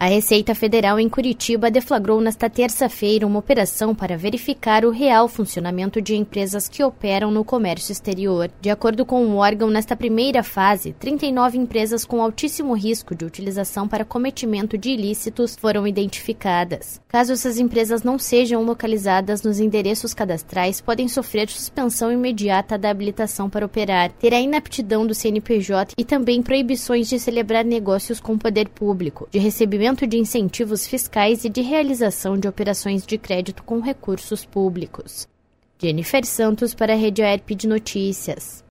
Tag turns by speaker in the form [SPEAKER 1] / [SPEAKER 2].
[SPEAKER 1] A Receita Federal em Curitiba deflagrou nesta terça-feira uma operação para verificar o real funcionamento de empresas que operam no comércio exterior. De acordo com o órgão, nesta primeira fase, 39 empresas com altíssimo risco de utilização para cometimento de ilícitos foram identificadas. Caso essas empresas não sejam localizadas nos endereços cadastrais, podem sofrer suspensão imediata da habilitação para operar, ter a inaptidão do CNPJ e também proibições de celebrar negócios com o poder público, de recebimento de incentivos fiscais e de realização de operações de crédito com recursos públicos. Jennifer Santos para a Rede AERP de Notícias.